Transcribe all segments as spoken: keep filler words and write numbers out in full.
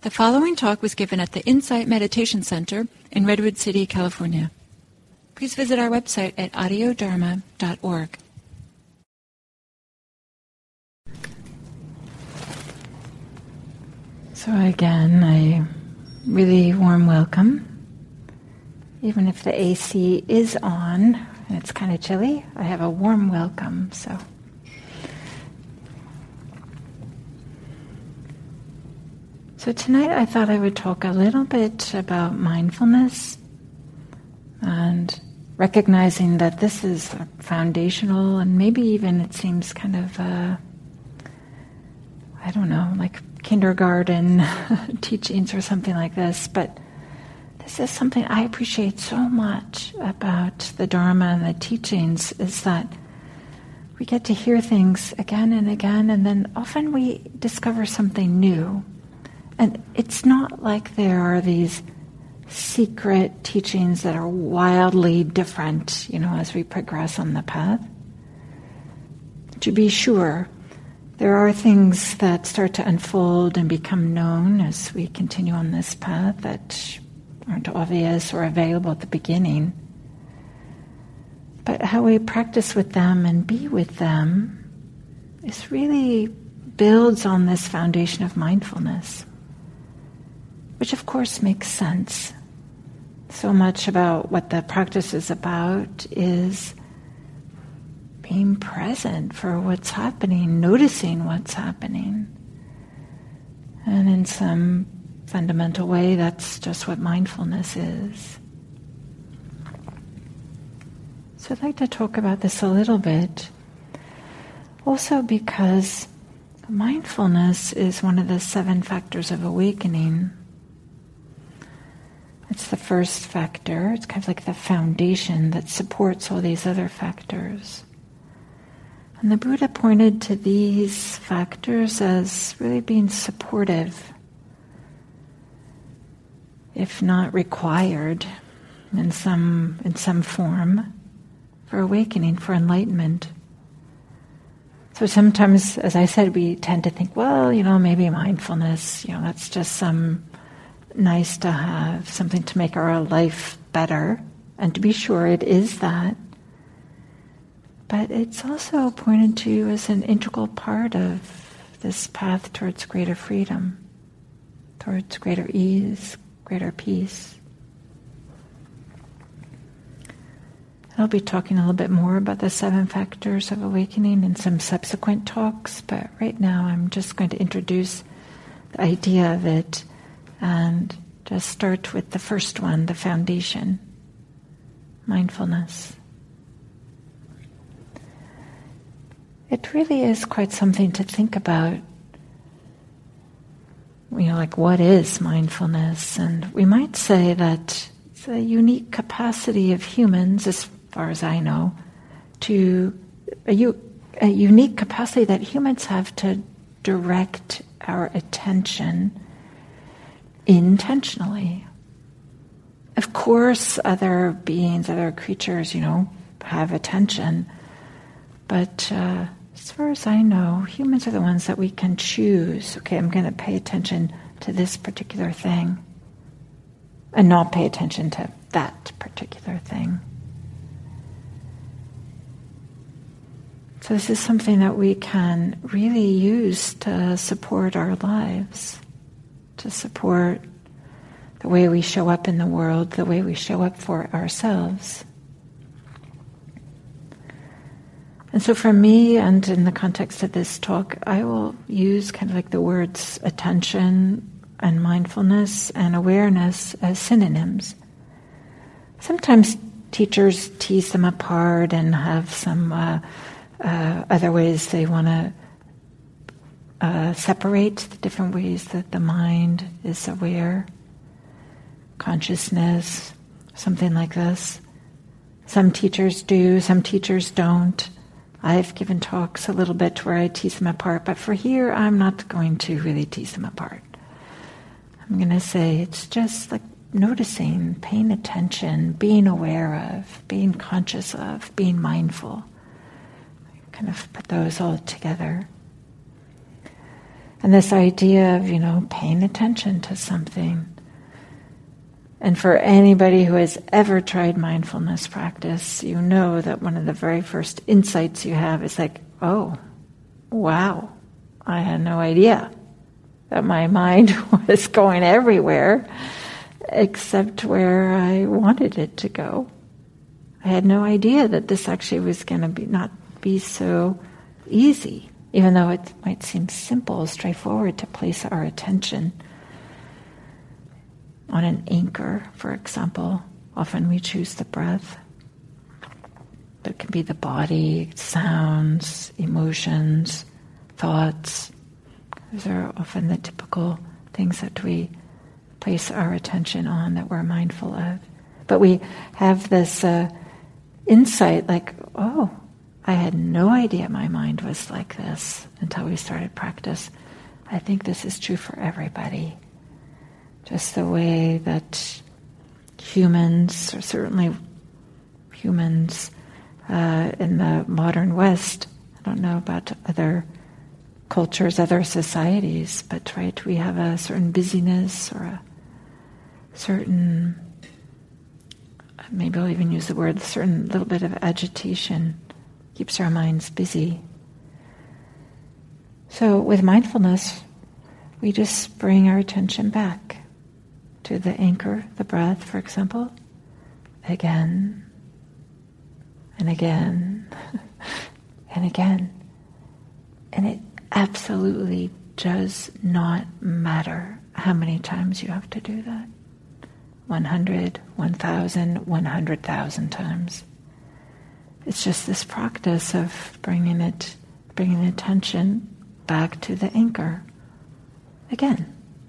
The following talk was given at the Insight Meditation Center in Redwood City, California. Please visit our website at audio dharma dot org. So again, a really warm welcome. Even if the A C is on and it's kind of chilly, I have a warm welcome. So. So tonight I thought I would talk a little bit about mindfulness and recognizing that this is foundational and maybe even it seems kind of, uh, I don't know, like kindergarten teachings or something like this, but this is something I appreciate so much about the Dharma and the teachings is that we get to hear things again and again, and then often we discover something new. And it's not like there are these secret teachings that are wildly different, you know, as we progress on the path. To be sure, there are things that start to unfold and become known as we continue on this path that aren't obvious or available at the beginning. But how we practice with them and be with them is really builds on this foundation of mindfulness. Which of course makes sense. So much about what the practice is about is being present for what's happening, noticing what's happening. And in some fundamental way, that's just what mindfulness is. So I'd like to talk about this a little bit. Also because mindfulness is one of the seven factors of awakening. It's the first factor. It's kind of like the foundation that supports all these other factors. And the Buddha pointed to these factors as really being supportive, if not required in some in some form, for awakening, for enlightenment. So sometimes, as I said, we tend to think, well, you know, maybe mindfulness, you know, that's just some nice to have, something to make our life better. And to be sure, it is that. But it's also pointed to as an integral part of this path towards greater freedom, towards greater ease, greater peace. I'll be talking a little bit more about the seven factors of awakening in some subsequent talks, but right now I'm just going to introduce the idea of it and just start with the first one, the foundation, mindfulness. It really is quite something to think about. You know, like what is mindfulness? And we might say that it's a unique capacity of humans, as far as I know, to a, u- a unique capacity that humans have to direct our attention intentionally. Of course, other beings, other creatures, you know, have attention, but uh, as far as I know, humans are the ones that we can choose. Okay, I'm going to pay attention to this particular thing and not pay attention to that particular thing. So this is something that we can really use to support our lives, to support the way we show up in the world, the way we show up for ourselves. And so for me, and in the context of this talk, I will use kind of like the words attention and mindfulness and awareness as synonyms. Sometimes teachers tease them apart and have some uh, uh, other ways they want to uh, separate the different ways that the mind is aware, consciousness, something like this. Some teachers do, some teachers don't. I've given talks a little bit where I tease them apart, but for here, I'm not going to really tease them apart. I'm going to say it's just like noticing, paying attention, being aware of, being conscious of, being mindful. I kind of put those all together. And this idea of, you know, paying attention to something. And for anybody who has ever tried mindfulness practice, you know that one of the very first insights you have is like, oh, wow, I had no idea that my mind was going everywhere except where I wanted it to go. I had no idea that this actually was going to be not be so easy, even though it might seem simple, straightforward to place our attention on an anchor, for example. Often we choose the breath. But it can be the body, sounds, emotions, thoughts. Those are often the typical things that we place our attention on, that we're mindful of. But we have this uh, insight like, oh, I had no idea my mind was like this until we started practice. I think this is true for everybody. Just the way that humans, or certainly humans uh, in the modern West, I don't know about other cultures, other societies, but right, we have a certain busyness or a certain, maybe I'll even use the word, a certain little bit of agitation keeps our minds busy. So with mindfulness, we just bring our attention back to the anchor, the breath, for example, again and again and again. And it absolutely does not matter how many times you have to do that. one hundred, one thousand, one hundred thousand times. It's just this practice of bringing it, bringing attention back to the anchor again.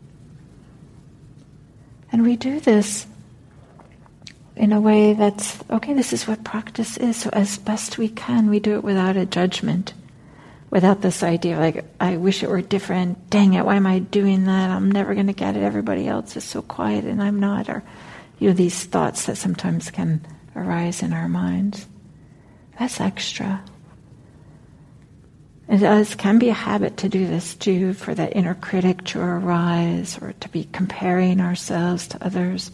And we do this in a way that's, okay, this is what practice is, so as best we can, we do it without a judgment, without this idea like, I wish it were different, dang it, why am I doing that, I'm never going to get it, everybody else is so quiet and I'm not, or, you know, these thoughts that sometimes can arise in our minds. That's extra. It does, can be a habit to do this too, for that inner critic to arise, or to be comparing ourselves to others.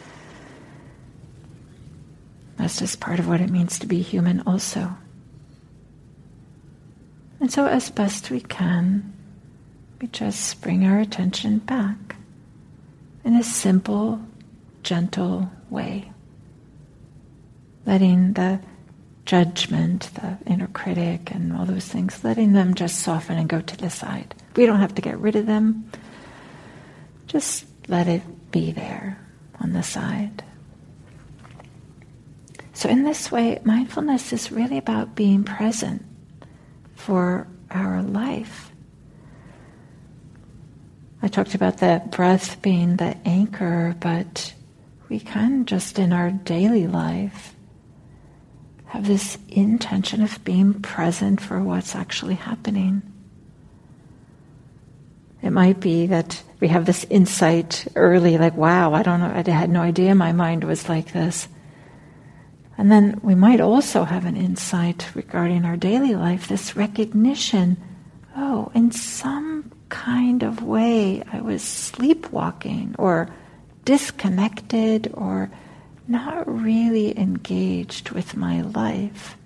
That's just part of what it means to be human also. And so as best we can, we just bring our attention back in a simple, gentle way. Letting the judgment, the inner critic and all those things, letting them just soften and go to the side. We don't have to get rid of them. Just let it be there on the side. So in this way, mindfulness is really about being present for our life. I talked about the breath being the anchor, but we can just in our daily life have this intention of being present for what's actually happening. It might be that we have this insight early, like, wow, I don't know, I had no idea my mind was like this. And then we might also have an insight regarding our daily life, this recognition, oh, in some kind of way I was sleepwalking or disconnected or not really engaged with my life.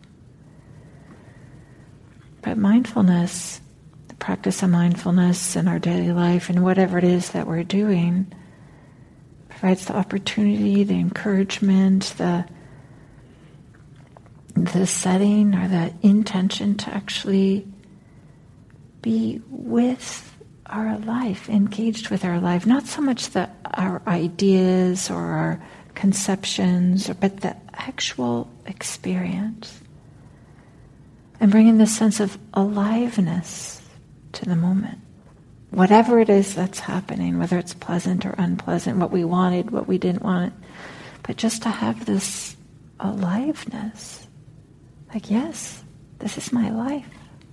But mindfulness, the practice of mindfulness in our daily life and whatever it is that we're doing, provides the opportunity, the encouragement, the the setting or the intention to actually be with our life, engaged with our life. Not so much the our ideas or our conceptions, but the actual experience. And bringing this sense of aliveness to the moment. Whatever it is that's happening, whether it's pleasant or unpleasant, what we wanted, what we didn't want, but just to have this aliveness. Like, yes, this is my life.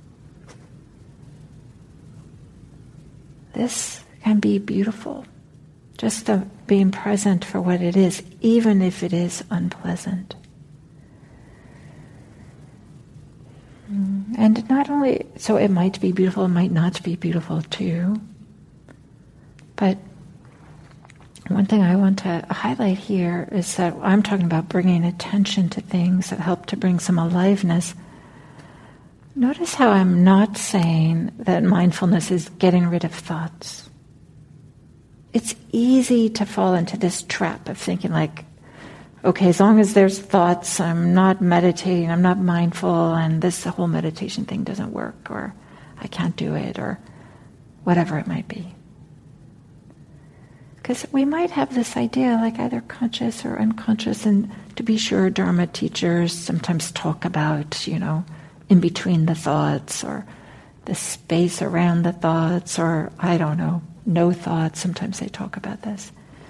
This can be beautiful. Just the being present for what it is, even if it is unpleasant. Mm. And not only, so it might be beautiful, it might not be beautiful too. But one thing I want to highlight here is that I'm talking about bringing attention to things that help to bring some aliveness. Notice how I'm not saying that mindfulness is getting rid of thoughts. It's easy to fall into this trap of thinking like, okay, as long as there's thoughts, I'm not meditating, I'm not mindful, and this whole meditation thing doesn't work, or I can't do it, or whatever it might be. Because we might have this idea, like either conscious or unconscious, and to be sure, Dharma teachers sometimes talk about, you know, in between the thoughts, or the space around the thoughts, or I don't know, no thoughts. Sometimes they talk about this.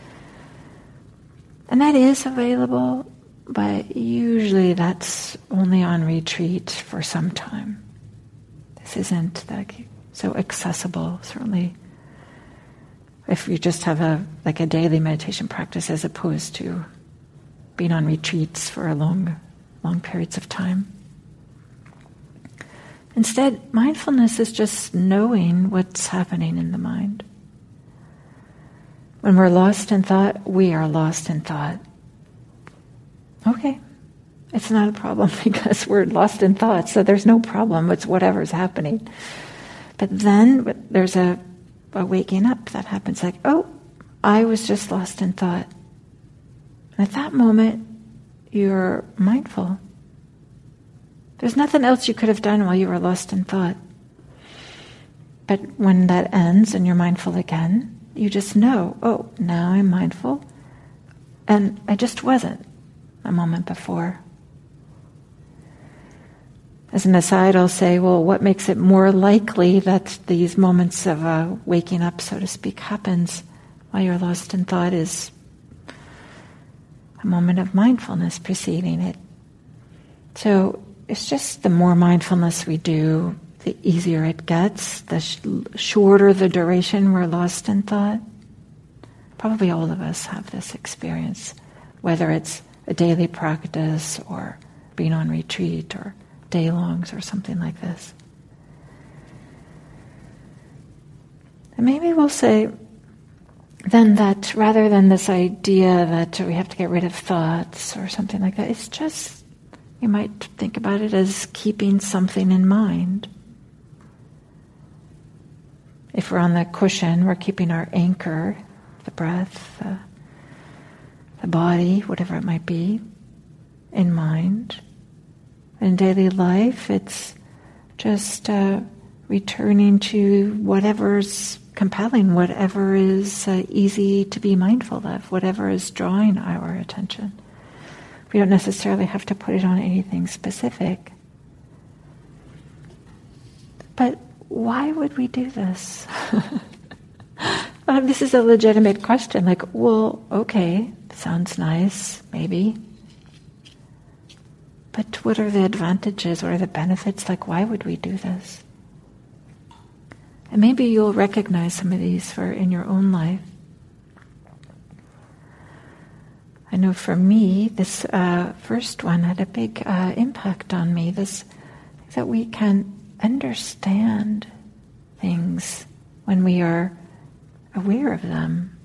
And that is available, but usually that's only on retreat for some time. This isn't like so accessible, certainly, if you just have a like a daily meditation practice as opposed to being on retreats for a long, long periods of time. Instead, mindfulness is just knowing what's happening in the mind. When we're lost in thought, we are lost in thought. Okay, it's not a problem because we're lost in thought, so there's no problem. It's whatever's happening. But then there's a, a waking up that happens like, oh, I was just lost in thought. And at that moment, you're mindful. There's nothing else you could have done while you were lost in thought. But when that ends and you're mindful again, you just know, oh, now I'm mindful, and I just wasn't a moment before. As an aside, I'll say, well, what makes it more likely that these moments of uh, waking up, so to speak, happens while you're lost in thought is a moment of mindfulness preceding it. So it's just the more mindfulness we do, the easier it gets, the sh- shorter the duration we're lost in thought. Probably all of us have this experience, whether it's a daily practice or being on retreat or day-longs or something like this. And maybe we'll say then that rather than this idea that we have to get rid of thoughts or something like that, it's just, you might think about it as keeping something in mind. If we're on the cushion, we're keeping our anchor, the breath, the, the body, whatever it might be, in mind. In daily life, it's just uh, returning to whatever's compelling, whatever is uh, easy to be mindful of, whatever is drawing our attention. We don't necessarily have to put it on anything specific. But why would we do this? um, this is a legitimate question. Like, well, okay, sounds nice, maybe. But what are the advantages? What are the benefits? Like, why would we do this? And maybe you'll recognize some of these for in your own life. I know for me, this uh, first one had a big uh, impact on me. This that we can understand things when we are aware of them.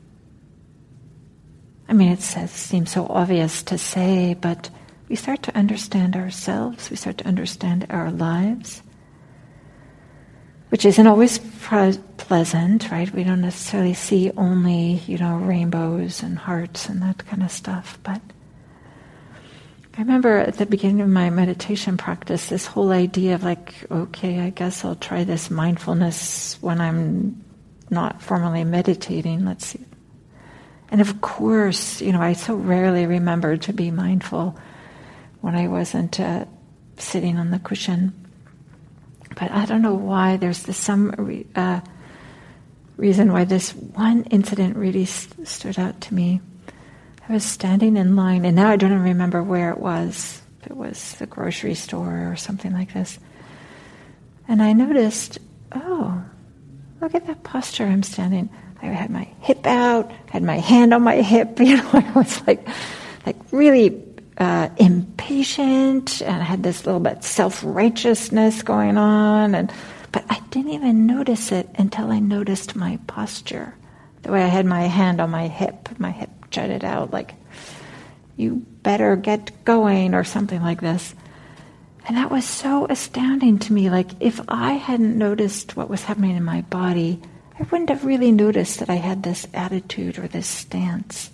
I mean, it says, seems so obvious to say, but we start to understand ourselves, we start to understand our lives, which isn't always pre- pleasant, right? We don't necessarily see only, you know, rainbows and hearts and that kind of stuff, but I remember at the beginning of my meditation practice, this whole idea of like, okay, I guess I'll try this mindfulness when I'm not formally meditating, let's see. And of course, you know, I so rarely remember to be mindful when I wasn't uh, sitting on the cushion. But I don't know why, there's this some re- uh, reason why this one incident really st- stood out to me. I was standing in line, and now I don't even remember where it was. If it was the grocery store or something like this. And I noticed, oh, look at that posture I'm standing. I had my hip out, had my hand on my hip, you know, I was like, like really uh, impatient. impatient, and I had this little bit self-righteousness going on, and but I didn't even notice it until I noticed my posture. The way I had my hand on my hip, my hip jutted out like, you better get going, or something like this. And that was so astounding to me. Like, if I hadn't noticed what was happening in my body, I wouldn't have really noticed that I had this attitude or this stance.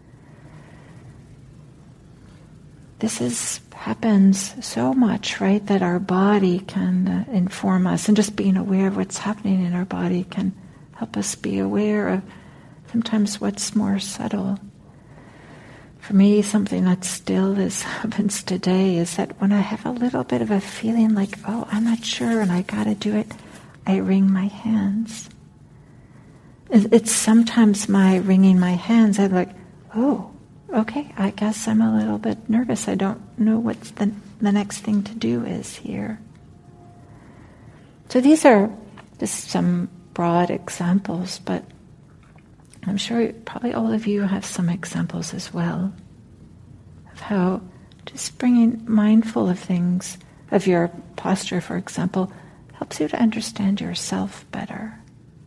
This is happens so much, right, that our body can uh, inform us, and just being aware of what's happening in our body can help us be aware of sometimes what's more subtle. For me, something that still is, happens today is that when I have a little bit of a feeling like, oh, I'm not sure and I gotta do it, I wring my hands. It's sometimes my wringing my hands, I'm like, oh, okay, I guess I'm a little bit nervous. I don't know what the, the next thing to do is here. So these are just some broad examples, but I'm sure probably all of you have some examples as well of how just bringing mindful of things, of your posture, for example, helps you to understand yourself better.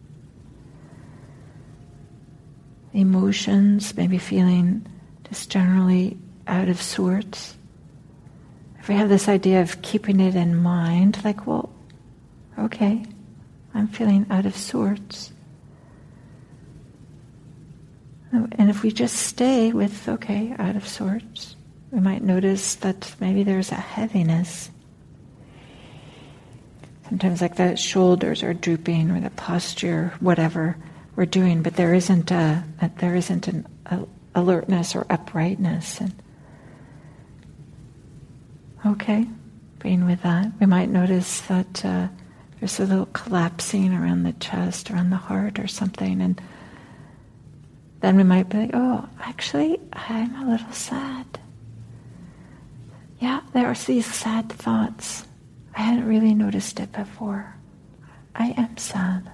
Emotions, maybe feeling just generally out of sorts. If we have this idea of keeping it in mind, like, well, okay, I'm feeling out of sorts. And if we just stay with, okay, out of sorts, we might notice that maybe there's a heaviness. Sometimes like the shoulders are drooping, or the posture, whatever we're doing, but there isn't a, a there isn't an a, alertness or uprightness. And okay, being with that, we might notice that uh, there's a little collapsing around the chest, around the heart, or something, and then we might be like, oh, actually, I'm a little sad. Yeah, there are these sad thoughts. I hadn't really noticed it before. I am sad.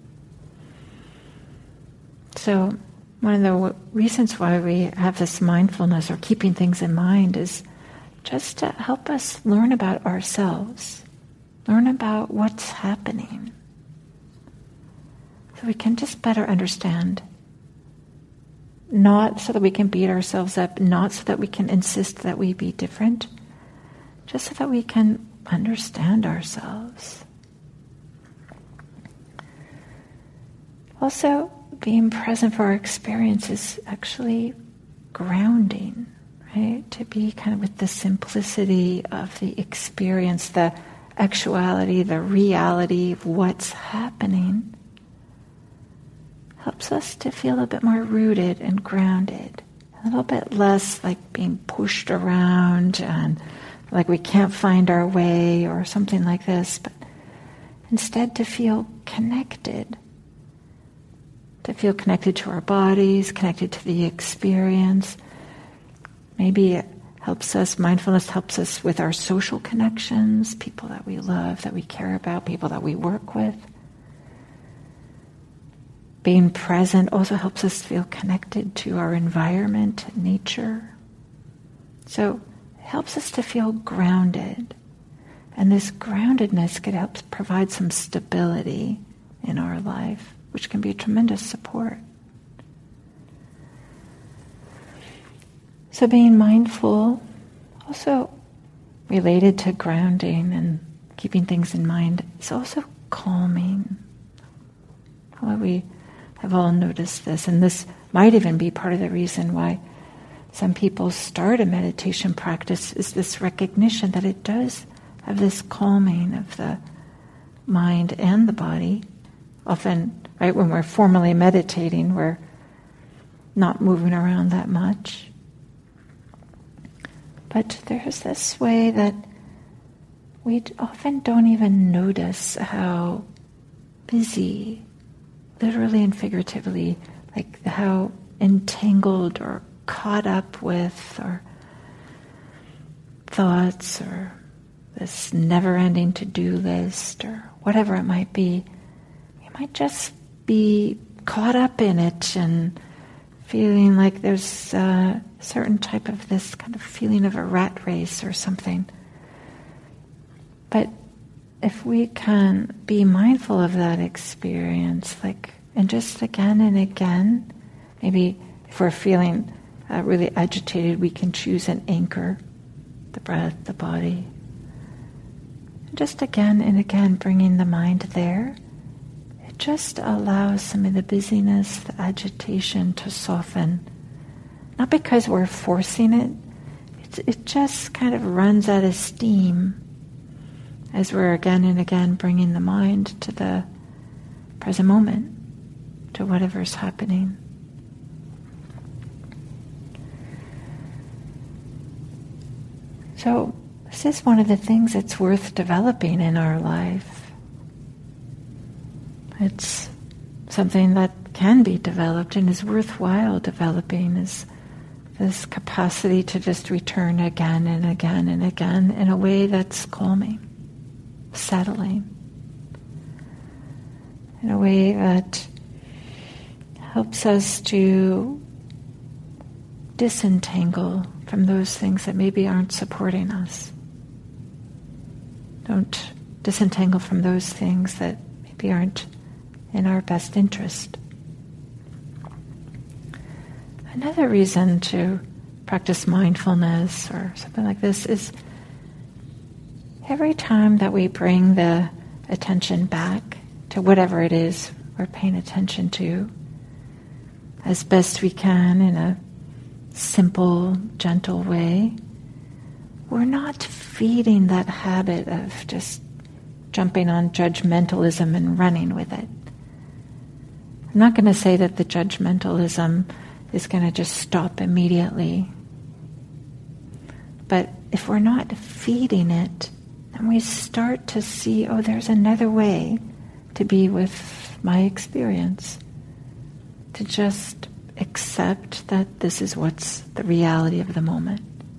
So one of the w- reasons why we have this mindfulness or keeping things in mind is just to help us learn about ourselves, learn about what's happening, so we can just better understand. Not so that we can beat ourselves up, not so that we can insist that we be different, just so that we can understand ourselves. Also, being present for our experience is actually grounding, right? To be kind of with the simplicity of the experience, the actuality, the reality of what's happening, helps us to feel a bit more rooted and grounded, a little bit less like being pushed around and like we can't find our way or something like this, but instead to feel connected, to feel connected to our bodies, connected to the experience. Maybe it helps us, mindfulness helps us with our social connections, people that we love, that we care about, people that we work with. Being present also helps us feel connected to our environment, nature. So it helps us to feel grounded. And this groundedness could help provide some stability in our life, which can be a tremendous support. So being mindful, also related to grounding and keeping things in mind, is also calming. How we have all noticed this, and this might even be part of the reason why some people start a meditation practice, is this recognition that it does have this calming of the mind and the body. Often, right, when we're formally meditating, we're not moving around that much. But there's this way that we often don't even notice how busy, literally and figuratively, like how entangled or caught up with or thoughts or this never-ending to-do list or whatever it might be, we might just be caught up in it and feeling like there's a certain type of this kind of feeling of a rat race or something. But if we can be mindful of that experience, like, and just again and again, maybe if we're feeling uh, really agitated, we can choose an anchor, the breath, the body. And just again and again, bringing the mind there, it just allows some of the busyness, the agitation to soften. Not because we're forcing it, it, it just kind of runs out of steam as we're again and again bringing the mind to the present moment, to whatever's happening. So this is one of the things that's worth developing in our life. It's something that can be developed and is worthwhile developing, is this capacity to just return again and again and again in a way that's calming, settling, in a way that helps us to disentangle from those things that maybe aren't supporting us. Don't disentangle from those things that maybe aren't in our best interest. Another reason to practice mindfulness or something like this is every time that we bring the attention back to whatever it is we're paying attention to, as best we can in a simple, gentle way, we're not feeding that habit of just jumping on judgmentalism and running with it. I'm not going to say that the judgmentalism is going to just stop immediately. But if we're not feeding it, then we start to see, oh, there's another way to be with my experience. To just accept that this is what's the reality of the moment.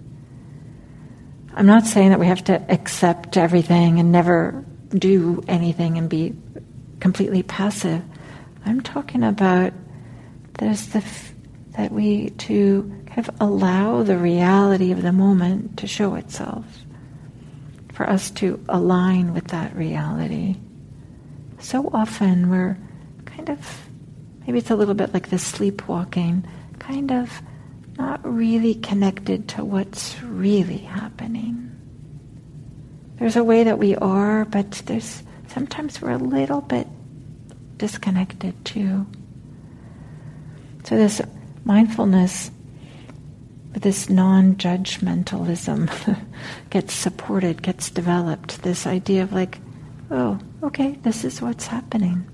I'm not saying that we have to accept everything and never do anything and be completely passive. I'm talking about there's the f- that we to kind of allow the reality of the moment to show itself, for us to align with that reality. So often we're kind of, maybe it's a little bit like the sleepwalking, kind of not really connected to what's really happening. There's a way that we are, but there's sometimes we're a little bit disconnected too. So this mindfulness, this non-judgmentalism gets supported, gets developed. This idea of like, oh, okay, this is what's happening.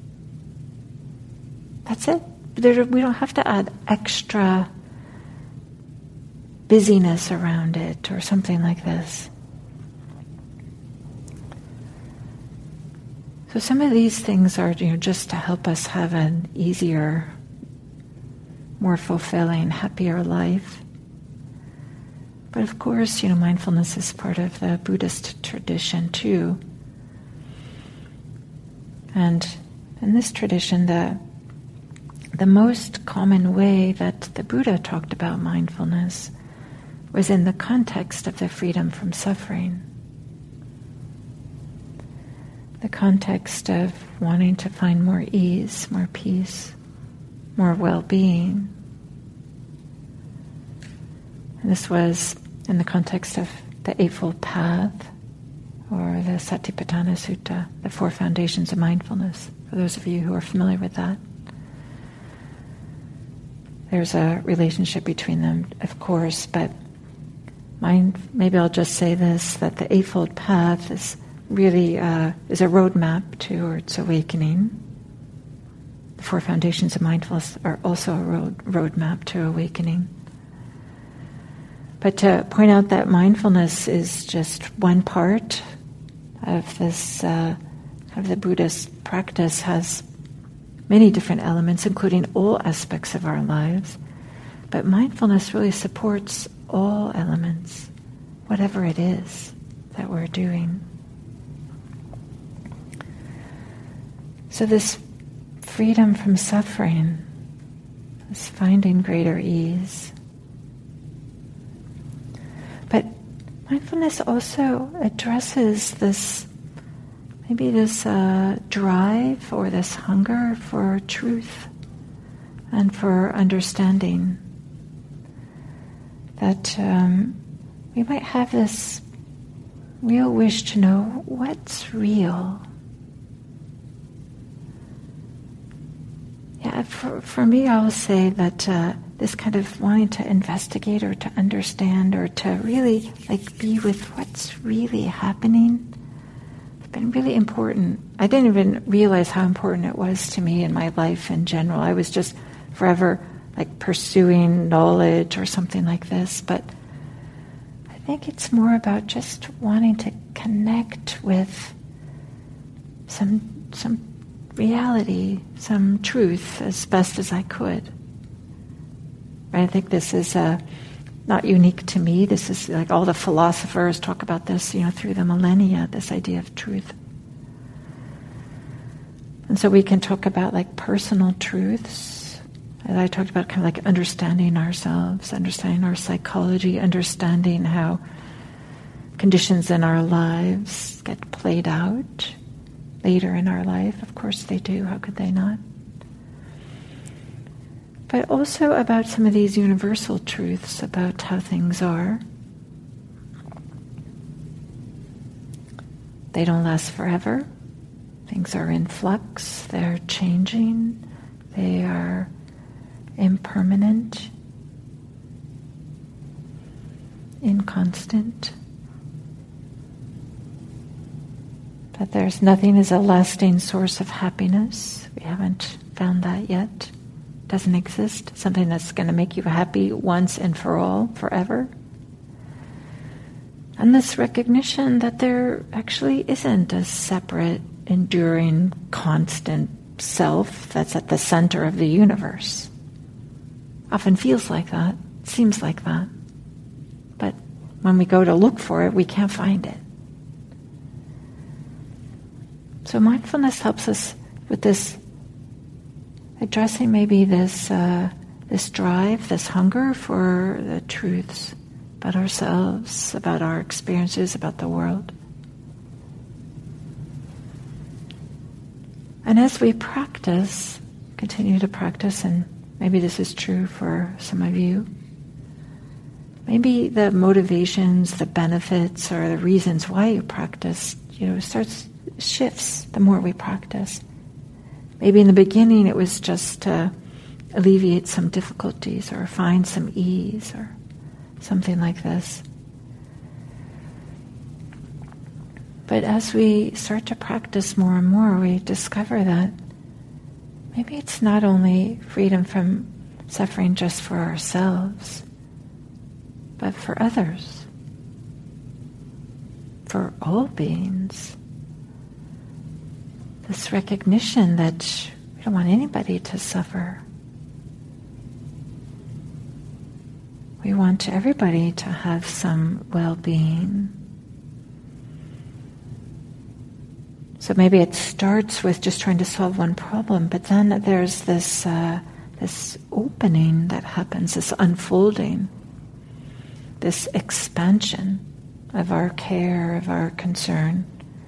That's it. There, we don't have to add extra busyness around it or something like this. So some of these things are, you know, just to help us have an easier, more fulfilling, happier life. But of course, you know, mindfulness is part of the Buddhist tradition too. And in this tradition, the the most common way that the Buddha talked about mindfulness was in the context of the freedom from suffering. The context of wanting to find more ease, more peace, more well-being. And this was in the context of the Eightfold Path, or the Satipatthana Sutta, the Four Foundations of Mindfulness, for those of you who are familiar with that. There's a relationship between them, of course, but mind, maybe I'll just say this, that the Eightfold Path is really uh, is a roadmap towards awakening. The Four Foundations of Mindfulness are also a road roadmap to awakening. But to point out that mindfulness is just one part of this, uh, of the Buddhist practice, has many different elements, including all aspects of our lives. But mindfulness really supports all elements, whatever it is that we're doing. So this freedom from suffering, this finding greater ease. But mindfulness also addresses this, maybe this uh, drive or this hunger for truth and for understanding. That um, we might have this real wish to know what's real. Yeah, for, for me, I will say that uh, this kind of wanting to investigate or to understand or to really like be with what's really happening has been really important. I didn't even realize how important it was to me in my life in general. I was just forever like pursuing knowledge or something like this, but I think it's more about just wanting to connect with some some reality, some truth as best as I could. I think this is uh, not unique to me. This is like all the philosophers talk about this, you know, through the millennia, this idea of truth. And so we can talk about like personal truths. As I talked about, kind of like understanding ourselves, understanding our psychology, understanding how conditions in our lives get played out later in our life. Of course they do. How could they not? But also about some of these universal truths about how things are. They don't last forever. Things are in flux. They're changing. They are impermanent, inconstant. But there's nothing as a lasting source of happiness. We haven't found that yet. Doesn't exist. Something that's going to make you happy once and for all, forever. And this recognition that there actually isn't a separate, enduring, constant self that's at the center of the universe. Often feels like that, seems like that. But when we go to look for it, we can't find it. So mindfulness helps us with this, addressing maybe this uh, this drive, this hunger for the truths about ourselves, about our experiences, about the world. And as we practice, continue to practice, and maybe this is true for some of you, maybe the motivations, the benefits, or the reasons why you practice, you know, starts shifts the more we practice. Maybe in the beginning it was just to alleviate some difficulties or find some ease or something like this. But as we start to practice more and more, we discover that maybe it's not only freedom from suffering just for ourselves, but for others, for all beings. This recognition that we don't want anybody to suffer. We want everybody to have some well-being. So maybe it starts with just trying to solve one problem, but then there's this uh, this opening that happens, this unfolding, this expansion of our care, of our concern.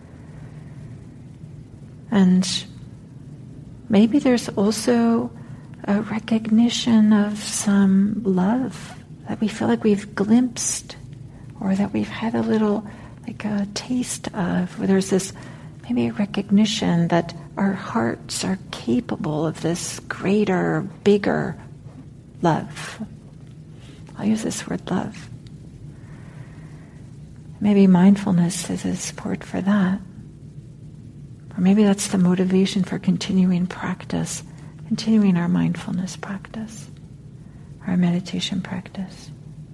And maybe there's also a recognition of some love that we feel like we've glimpsed, or that we've had a little, like a taste of, where there's this maybe a recognition that our hearts are capable of this greater, bigger love. I'll use this word love. Maybe mindfulness is a support for that. Or maybe that's the motivation for continuing practice, continuing our mindfulness practice, our meditation practice.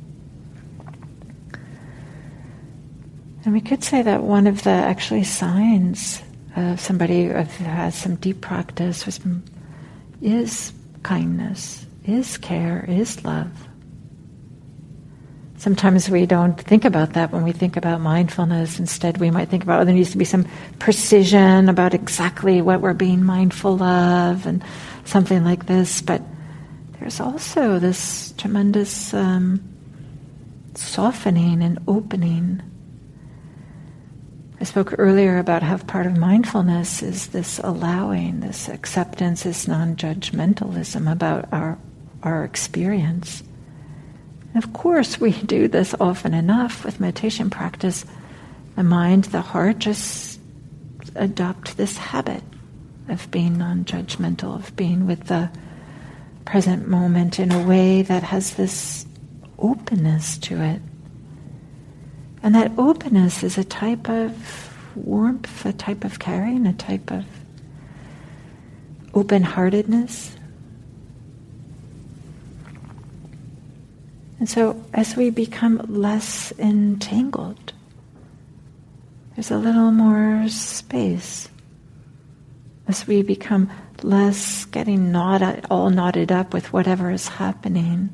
And we could say that one of the actually signs of somebody who has some deep practice is kindness, is care, is love. Sometimes we don't think about that when we think about mindfulness. Instead, we might think about, oh, there needs to be some precision about exactly what we're being mindful of and something like this. But there's also this tremendous um, softening and opening. I spoke earlier about how part of mindfulness is this allowing, this acceptance, this non-judgmentalism about our, our experience. And of course, we do this often enough with meditation practice. The mind, the heart just adopt this habit of being non-judgmental, of being with the present moment in a way that has this openness to it. And that openness is a type of warmth, a type of caring, a type of open-heartedness. And so as we become less entangled, there's a little more space. As we become less getting knotted, all knotted up with whatever is happening,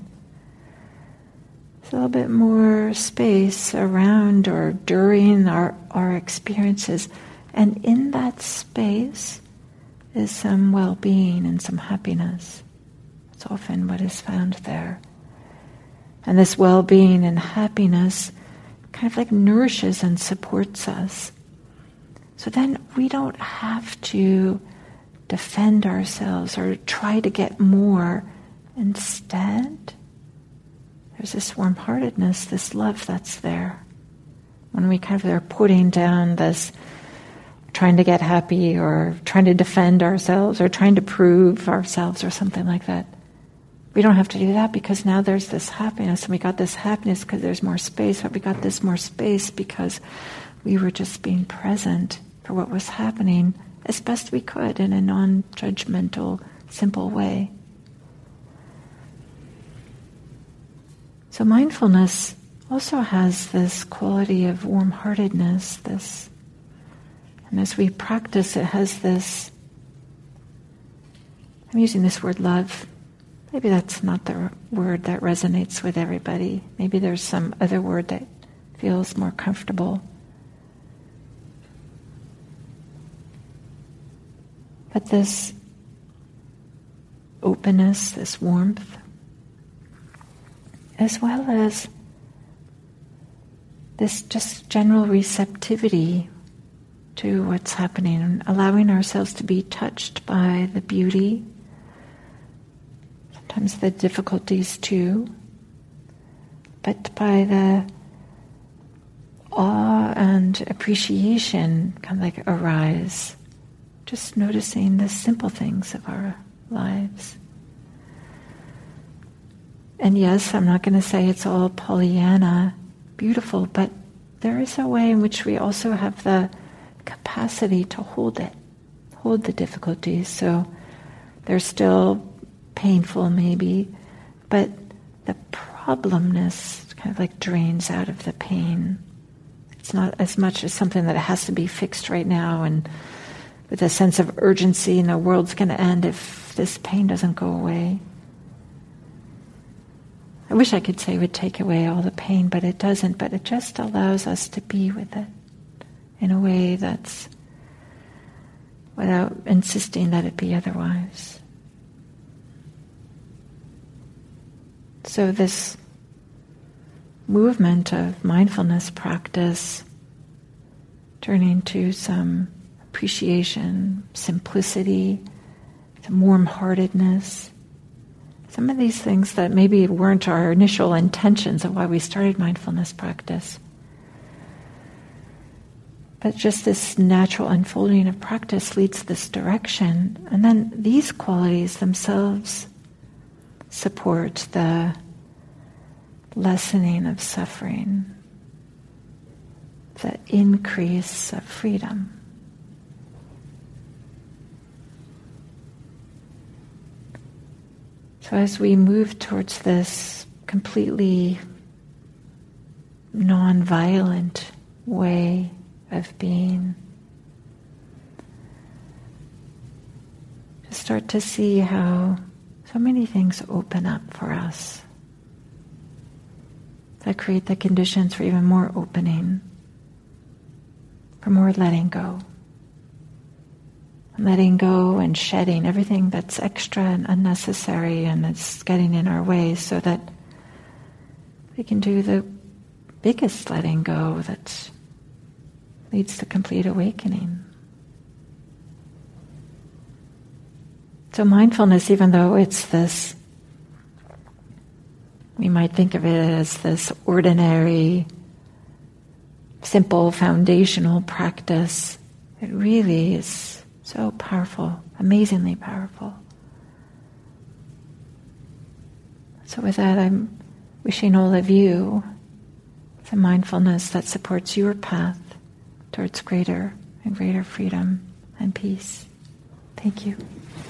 a little bit more space around or during our, our experiences. And in that space is some well-being and some happiness. It's often what is found there. And this well-being and happiness kind of like nourishes and supports us. So then we don't have to defend ourselves or try to get more. Instead, there's this warm-heartedness, this love that's there. When we kind of are putting down this trying to get happy or trying to defend ourselves or trying to prove ourselves or something like that, we don't have to do that because now there's this happiness, and we got this happiness because there's more space, but we got this more space because we were just being present for what was happening as best we could in a non-judgmental, simple way. So mindfulness also has this quality of warm-heartedness, this, and as we practice, it has this, I'm using this word love. Maybe that's not the word that resonates with everybody. Maybe there's some other word that feels more comfortable. But this openness, this warmth, as well as this just general receptivity to what's happening, and allowing ourselves to be touched by the beauty, sometimes the difficulties too, but by the awe and appreciation kind of like arise, just noticing the simple things of our lives. And yes, I'm not going to say it's all Pollyanna beautiful, but there is a way in which we also have the capacity to hold it, hold the difficulties. So they're still painful maybe, but the problemness kind of like drains out of the pain. It's not as much as something that has to be fixed right now and with a sense of urgency and the world's going to end if this pain doesn't go away. I wish I could say it would take away all the pain, but it doesn't. But it just allows us to be with it in a way that's without insisting that it be otherwise. So this movement of mindfulness practice, turning to some appreciation, simplicity, some warm-heartedness, some of these things that maybe weren't our initial intentions of why we started mindfulness practice. But just this natural unfolding of practice leads this direction. And then these qualities themselves support the lessening of suffering, the increase of freedom. So as we move towards this completely non-violent way of being, to start to see how so many things open up for us that create the conditions for even more opening, for more letting go. letting go and shedding everything that's extra and unnecessary and it's getting in our way, so that we can do the biggest letting go that leads to complete awakening. So mindfulness, even though it's this, we might think of it as this ordinary, simple, foundational practice, it really is so powerful, amazingly powerful. So with that, I'm wishing all of you the mindfulness that supports your path towards greater and greater freedom and peace. Thank you.